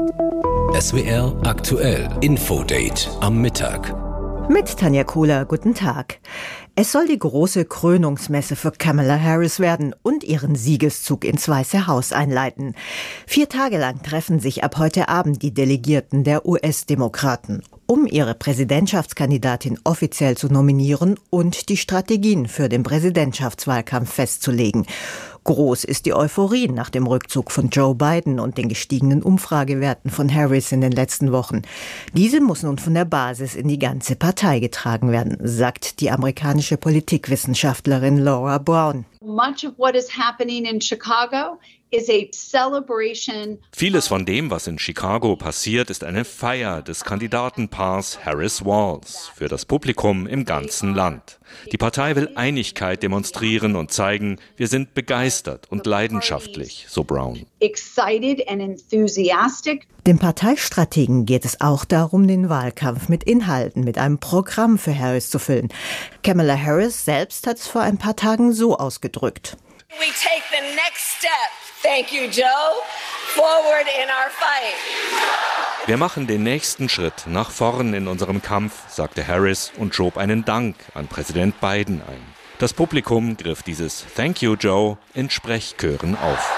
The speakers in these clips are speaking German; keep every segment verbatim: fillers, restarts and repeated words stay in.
S W R aktuell Infodate am Mittag. Mit Tanja Kohler, guten Tag. Es soll die große Krönungsmesse für Kamala Harris werden und ihren Siegeszug ins Weiße Haus einleiten. Vier Tage lang treffen sich ab heute Abend die Delegierten der U S-Demokraten, um ihre Präsidentschaftskandidatin offiziell zu nominieren und die Strategien für den Präsidentschaftswahlkampf festzulegen. Groß ist die Euphorie nach dem Rückzug von Joe Biden und den gestiegenen Umfragewerten von Harris in den letzten Wochen. Diese muss nun von der Basis in die ganze Partei getragen werden, sagt die amerikanische Politikwissenschaftlerin Laura Brown. Much of what is happening in Chicago is a celebration. Vieles von dem, was in Chicago passiert, ist eine Feier des Kandidatenpaars Harris-Walz für das Publikum im ganzen Land. Die Partei will Einigkeit demonstrieren und zeigen, wir sind begeistert und leidenschaftlich, so Brown. Excited and enthusiastic. Dem Parteistrategen geht es auch darum, den Wahlkampf mit Inhalten, mit einem Programm für Harris zu füllen. Kamala Harris selbst hat es vor ein paar Tagen so ausgedrückt. We take the next step. Thank you, Joe. Forward in our fight. Wir machen den nächsten Schritt nach vorn in unserem Kampf, sagte Harris und schob einen Dank an Präsident Biden ein. Das Publikum griff dieses Thank you, Joe in Sprechchören auf.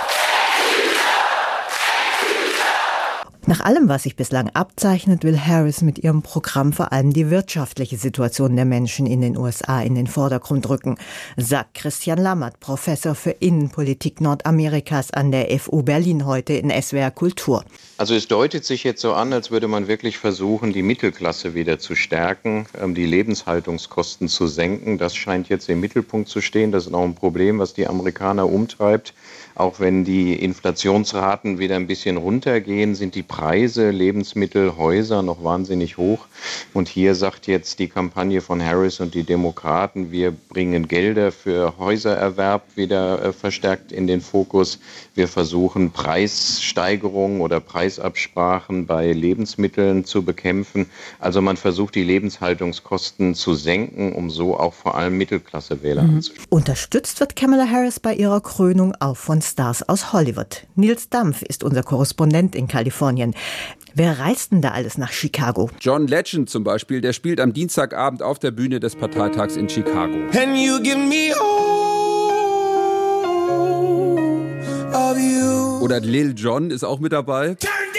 Nach allem, was sich bislang abzeichnet, will Harris mit ihrem Programm vor allem die wirtschaftliche Situation der Menschen in den U S A in den Vordergrund rücken, sagt Christian Lammert, Professor für Innenpolitik Nordamerikas an der F U Berlin heute in S W R Kultur. Also es deutet sich jetzt so an, als würde man wirklich versuchen, die Mittelklasse wieder zu stärken, die Lebenshaltungskosten zu senken. Das scheint jetzt im Mittelpunkt zu stehen. Das ist auch ein Problem, was die Amerikaner umtreibt. Auch wenn die Inflationsraten wieder ein bisschen runtergehen, sind die Preise, Lebensmittel, Häuser noch wahnsinnig hoch. Und hier sagt jetzt die Kampagne von Harris und die Demokraten, wir bringen Gelder für Häusererwerb wieder äh, verstärkt in den Fokus. Wir versuchen Preissteigerungen oder Preisabsprachen bei Lebensmitteln zu bekämpfen. Also man versucht, die Lebenshaltungskosten zu senken, um so auch vor allem Mittelklassewähler mhm. anzusprechen. Unterstützt wird Kamala Harris bei ihrer Krönung auch von Stars aus Hollywood. Nils Dampf ist unser Korrespondent in Kalifornien. Wer reist denn da alles nach Chicago? John Legend zum Beispiel, der spielt am Dienstagabend auf der Bühne des Parteitags in Chicago. Can you give me all of you? Oder Lil Jon ist auch mit dabei.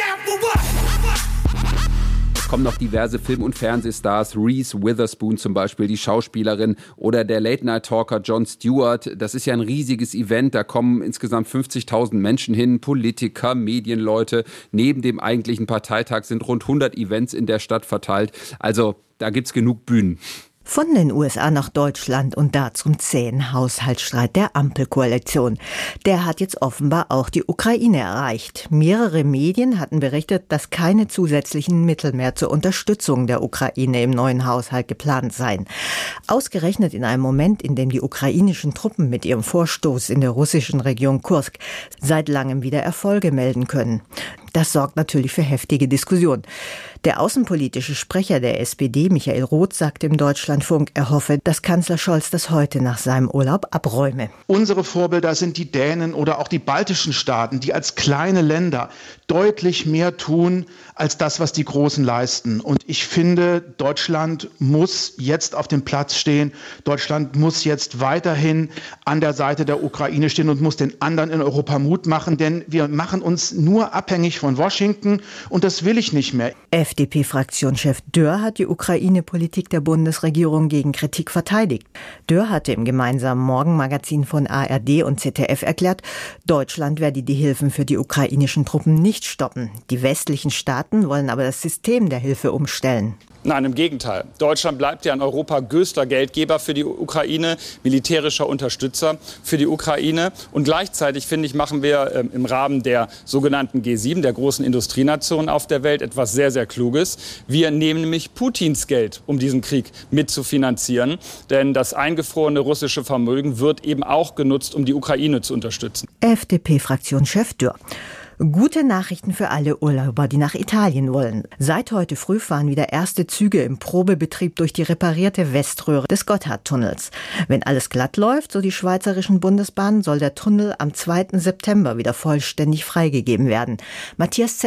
Es kommen noch diverse Film- und Fernsehstars, Reese Witherspoon zum Beispiel, die Schauspielerin, oder der Late-Night-Talker Jon Stewart. Das ist ja ein riesiges Event, da kommen insgesamt fünfzigtausend Menschen hin, Politiker, Medienleute. Neben dem eigentlichen Parteitag sind rund hundert Events in der Stadt verteilt. Also da gibt's genug Bühnen. Von den U S A nach Deutschland und da zum zähen Haushaltsstreit der Ampelkoalition. Der hat jetzt offenbar auch die Ukraine erreicht. Mehrere Medien hatten berichtet, dass keine zusätzlichen Mittel mehr zur Unterstützung der Ukraine im neuen Haushalt geplant seien. Ausgerechnet in einem Moment, in dem die ukrainischen Truppen mit ihrem Vorstoß in der russischen Region Kursk seit langem wieder Erfolge melden können. Das sorgt natürlich für heftige Diskussionen. Der außenpolitische Sprecher der S P D, Michael Roth, sagte im Deutschlandfunk, er hoffe, dass Kanzler Scholz das heute nach seinem Urlaub abräume. Unsere Vorbilder sind die Dänen oder auch die baltischen Staaten, die als kleine Länder deutlich mehr tun als das, was die Großen leisten. Und ich finde, Deutschland muss jetzt auf dem Platz stehen. Deutschland muss jetzt weiterhin an der Seite der Ukraine stehen und muss den anderen in Europa Mut machen, denn wir machen uns nur abhängig von Washington und das will ich nicht mehr. F D P-Fraktionschef Dörr hat die Ukraine-Politik der Bundesregierung gegen Kritik verteidigt. Dörr hatte im gemeinsamen Morgenmagazin von A R D und Z D F erklärt, Deutschland werde die Hilfen für die ukrainischen Truppen nicht stoppen. Die westlichen Staaten wollen aber das System der Hilfe umstellen. Nein, im Gegenteil. Deutschland bleibt ja in Europa größter Geldgeber für die Ukraine, militärischer Unterstützer für die Ukraine. Und gleichzeitig, finde ich, machen wir ähm, im Rahmen der sogenannten G sieben, der großen Industrienationen auf der Welt, etwas sehr, sehr Kluges. Wir nehmen nämlich Putins Geld, um diesen Krieg mitzufinanzieren. Denn das eingefrorene russische Vermögen wird eben auch genutzt, um die Ukraine zu unterstützen. F D P-Fraktionschef Dörr. Gute Nachrichten für alle Urlauber, die nach Italien wollen. Seit heute früh fahren wieder erste Züge im Probebetrieb durch die reparierte Weströhre des Gotthardtunnels. Wenn alles glatt läuft, so die schweizerischen Bundesbahnen, soll der Tunnel am zweiten September wieder vollständig freigegeben werden. Matthias Zeller.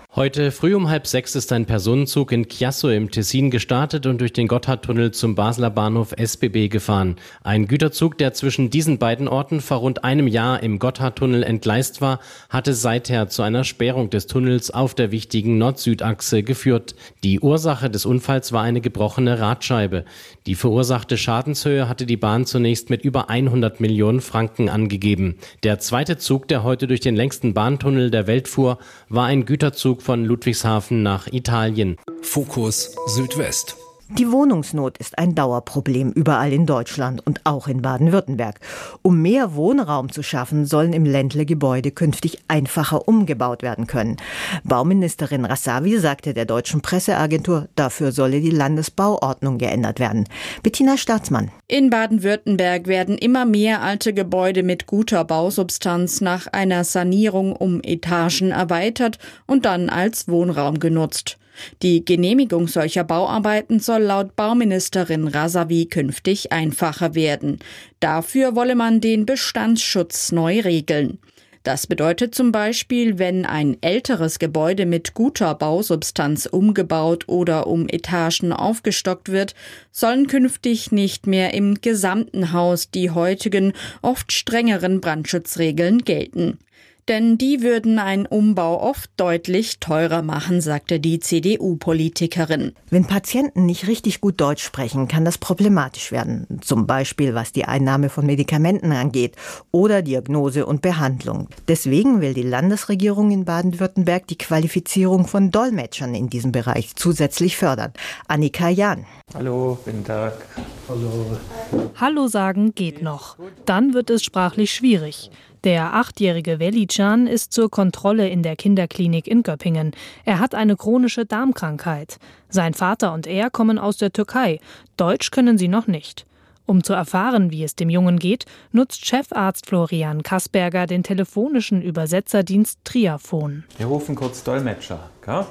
Heute früh um halb sechs ist ein Personenzug in Chiasso im Tessin gestartet und durch den Gotthardtunnel zum Basler Bahnhof S B B gefahren. Ein Güterzug, der zwischen diesen beiden Orten vor rund einem Jahr im Gotthardtunnel entgleist war, hatte seither zu einer Sperrung des Tunnels auf der wichtigen Nord-Süd-Achse geführt. Die Ursache des Unfalls war eine gebrochene Radscheibe. Die verursachte Schadenshöhe hatte die Bahn zunächst mit über hundert Millionen Franken angegeben. Der zweite Zug, der heute durch den längsten Bahntunnel der Welt fuhr, war ein Güterzug von Ludwigshafen nach Italien. Fokus Südwest. Die Wohnungsnot ist ein Dauerproblem überall in Deutschland und auch in Baden-Württemberg. Um mehr Wohnraum zu schaffen, sollen im Ländle Gebäude künftig einfacher umgebaut werden können. Bauministerin Rasavi sagte der deutschen Presseagentur, dafür solle die Landesbauordnung geändert werden. Bettina Staatsmann. In Baden-Württemberg werden immer mehr alte Gebäude mit guter Bausubstanz nach einer Sanierung um Etagen erweitert und dann als Wohnraum genutzt. Die Genehmigung solcher Bauarbeiten soll laut Bauministerin Rasavi künftig einfacher werden. Dafür wolle man den Bestandsschutz neu regeln. Das bedeutet zum Beispiel, wenn ein älteres Gebäude mit guter Bausubstanz umgebaut oder um Etagen aufgestockt wird, sollen künftig nicht mehr im gesamten Haus die heutigen, oft strengeren Brandschutzregeln gelten. Denn die würden einen Umbau oft deutlich teurer machen, sagte die C D U-Politikerin. Wenn Patienten nicht richtig gut Deutsch sprechen, kann das problematisch werden. Zum Beispiel was die Einnahme von Medikamenten angeht oder Diagnose und Behandlung. Deswegen will die Landesregierung in Baden-Württemberg die Qualifizierung von Dolmetschern in diesem Bereich zusätzlich fördern. Annika Jahn. Hallo, guten Tag. Hallo. Hallo sagen geht noch. Dann wird es sprachlich schwierig. Der achtjährige Velican ist zur Kontrolle in der Kinderklinik in Göppingen. Er hat eine chronische Darmkrankheit. Sein Vater und er kommen aus der Türkei. Deutsch können sie noch nicht. Um zu erfahren, wie es dem Jungen geht, nutzt Chefarzt Florian Kasperger den telefonischen Übersetzerdienst Triaphon. Wir rufen kurz Dolmetscher, gell?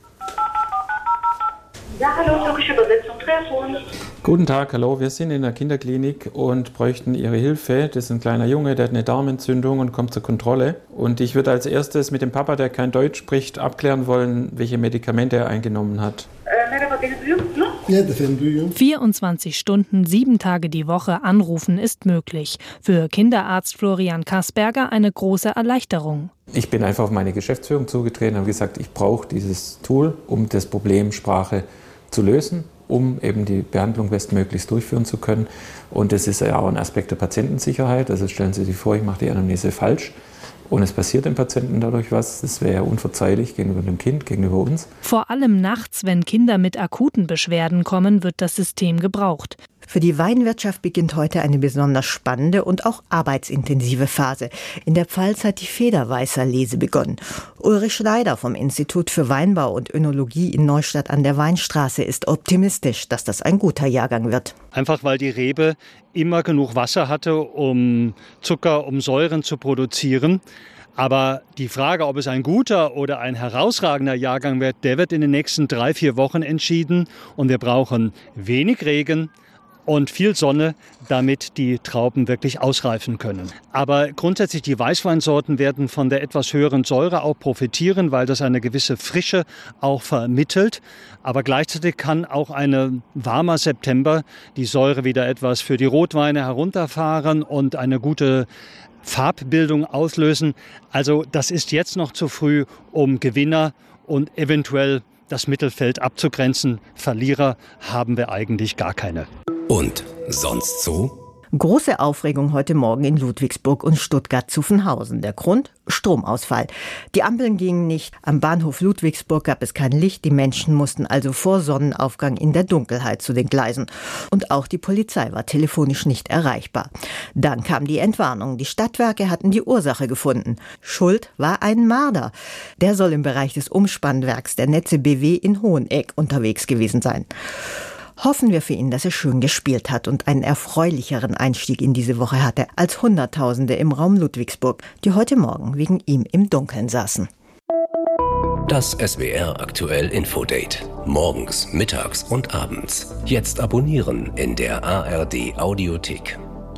Ja, hallo, türkische Übersetzung, Triaphon. Guten Tag, hallo, wir sind in der Kinderklinik und bräuchten Ihre Hilfe. Das ist ein kleiner Junge, der hat eine Darmentzündung und kommt zur Kontrolle. Und ich würde als erstes mit dem Papa, der kein Deutsch spricht, abklären wollen, welche Medikamente er eingenommen hat. vierundzwanzig Stunden, sieben Tage die Woche anrufen ist möglich. Für Kinderarzt Florian Kasperger eine große Erleichterung. Ich bin einfach auf meine Geschäftsführung zugetreten und habe gesagt, ich brauche dieses Tool, um das Problem Sprache zu lösen, um eben die Behandlung bestmöglichst durchführen zu können. Und das ist ja auch ein Aspekt der Patientensicherheit. Also stellen Sie sich vor, ich mache die Anamnese falsch und es passiert dem Patienten dadurch was. Das wäre ja unverzeihlich gegenüber dem Kind, gegenüber uns. Vor allem nachts, wenn Kinder mit akuten Beschwerden kommen, wird das System gebraucht. Für die Weinwirtschaft beginnt heute eine besonders spannende und auch arbeitsintensive Phase. In der Pfalz hat die Federweißer-Lese begonnen. Ulrich Schneider vom Institut für Weinbau und Önologie in Neustadt an der Weinstraße ist optimistisch, dass das ein guter Jahrgang wird. Einfach weil die Rebe immer genug Wasser hatte, um Zucker, um Säuren zu produzieren. Aber die Frage, ob es ein guter oder ein herausragender Jahrgang wird, der wird in den nächsten drei, vier Wochen entschieden. Und wir brauchen wenig Regen und viel Sonne, damit die Trauben wirklich ausreifen können. Aber grundsätzlich die Weißweinsorten werden von der etwas höheren Säure auch profitieren, weil das eine gewisse Frische auch vermittelt. Aber gleichzeitig kann auch ein warmer September die Säure wieder etwas für die Rotweine herunterfahren und eine gute Farbbildung auslösen. Also das ist jetzt noch zu früh, um Gewinner und eventuell das Mittelfeld abzugrenzen. Verlierer haben wir eigentlich gar keine. Und sonst so? Große Aufregung heute Morgen in Ludwigsburg und Stuttgart-Zuffenhausen. Der Grund? Stromausfall. Die Ampeln gingen nicht. Am Bahnhof Ludwigsburg gab es kein Licht. Die Menschen mussten also vor Sonnenaufgang in der Dunkelheit zu den Gleisen. Und auch die Polizei war telefonisch nicht erreichbar. Dann kam die Entwarnung. Die Stadtwerke hatten die Ursache gefunden. Schuld war ein Marder. Der soll im Bereich des Umspannwerks der Netze B W in Hoheneck unterwegs gewesen sein. Hoffen wir für ihn, dass er schön gespielt hat und einen erfreulicheren Einstieg in diese Woche hatte als Hunderttausende im Raum Ludwigsburg, die heute Morgen wegen ihm im Dunkeln saßen. Das S W R aktuell Infodate. Morgens, mittags und abends. Jetzt abonnieren in der A R D Audiothek.